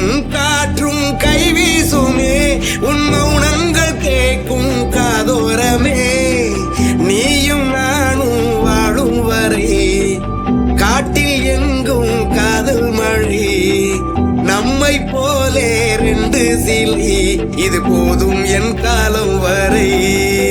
காற்றும் கைவீசுமே உன் மௌனங்கள் கேட்கும் காதோரமே நீயும் நானும் வாழும் வரை காட்டில் எங்கும் காதல் மழை நம்மை போலே ரெண்டு சிலை இது போதும் என் காலம் வரை